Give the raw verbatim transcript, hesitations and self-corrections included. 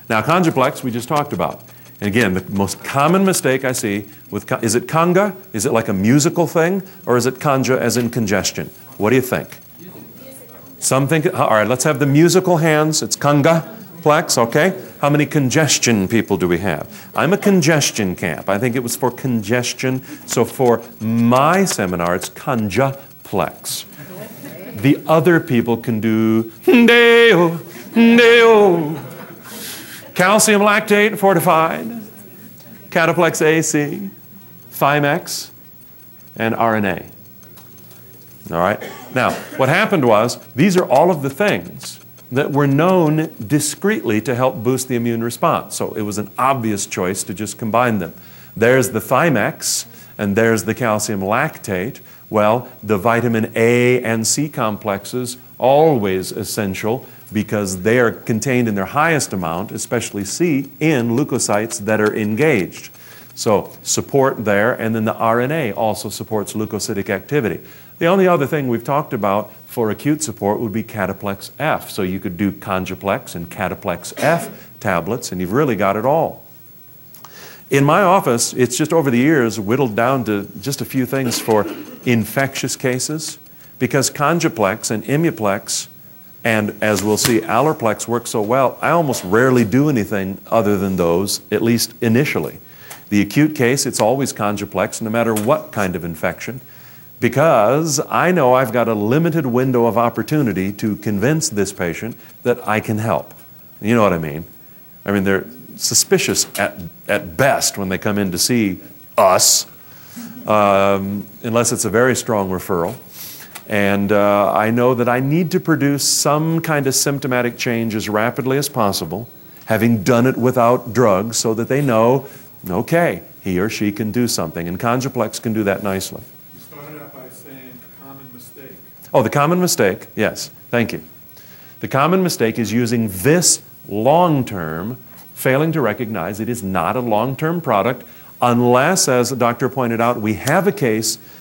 Now, Conjuplex we just talked about. And again, the most common mistake I see with, is it conga? Is it like a musical thing? Or is it conja as in congestion? What do you think? Some think, all right, let's have the musical hands. It's conga plex, okay? How many congestion people do we have? I'm a congestion camp. I think it was for congestion. So for my seminar, it's conja plex. The other people can do deo, deo. Calcium lactate fortified, Cataplex A C, Thymex, and R N A. All right? Now, what happened was, these are all of the things that were known discreetly to help boost the immune response. So it was an obvious choice to just combine them. There's the Thymex, and there's the calcium lactate. Well, the vitamin A and C complexes, always essential, because they are contained in their highest amount, especially C, in leukocytes that are engaged. So support there, and then the R N A also supports leukocytic activity. The only other thing we've talked about for acute support would be Cataplex F. So you could do Conjuplex and Cataplex F tablets, and you've really got it all. In my office, it's just over the years whittled down to just a few things for infectious cases, because Conjuplex and Imuplex and, as we'll see, Allerplex work so well, I almost rarely do anything other than those, at least initially. The acute case, it's always Conjuplex, no matter what kind of infection, because I know I've got a limited window of opportunity to convince this patient that I can help. You know what I mean? I mean, they're suspicious at, at best when they come in to see us, um, unless it's a very strong referral. And uh, I know that I need to produce some kind of symptomatic change as rapidly as possible, having done it without drugs, so that they know, okay, he or she can do something. And Conjuplex can do that nicely. You started out by saying common mistake. Oh, the common mistake, yes, thank you. The common mistake is using this long-term, failing to recognize it is not a long-term product, unless, as the doctor pointed out, we have a case